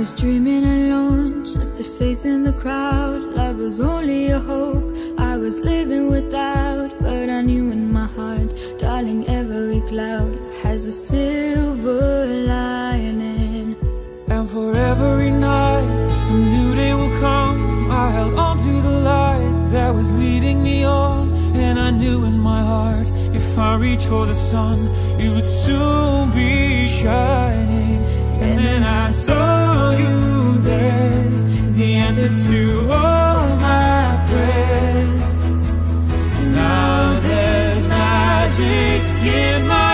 was dreaming alone, just a face in the crowd. Love was only a hope I was living without. But I knew in my heart, darling, every cloud has a silver lining. And for every night a new day will come, I held on to the light that was leading me on. And I knew in my heart, if I reach for the sun, it would soon be shining. And then I saw you there, the answer to all my prayers. Now there's magic in my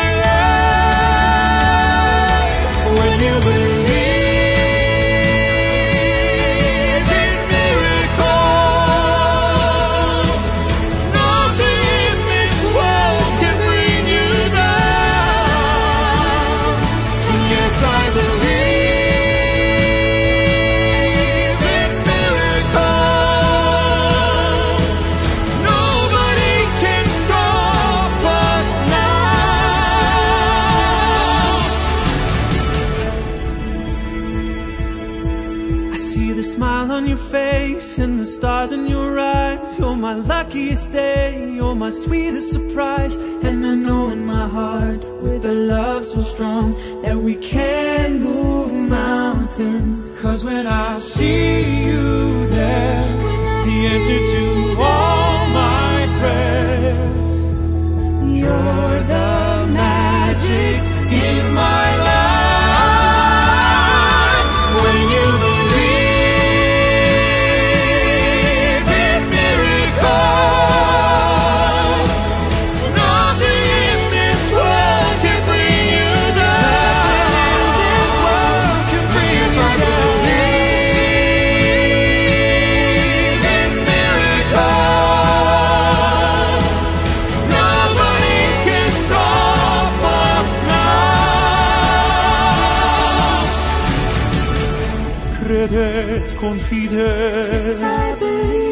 life when you believe. And the stars in your eyes, you're my luckiest day, you're my sweetest surprise. And I know in my heart, with a love so strong, that we can move mountains. 'Cause when I see you there, the answer to all my prayers, you're the magic in my life. When you confidere, 'cause I believe.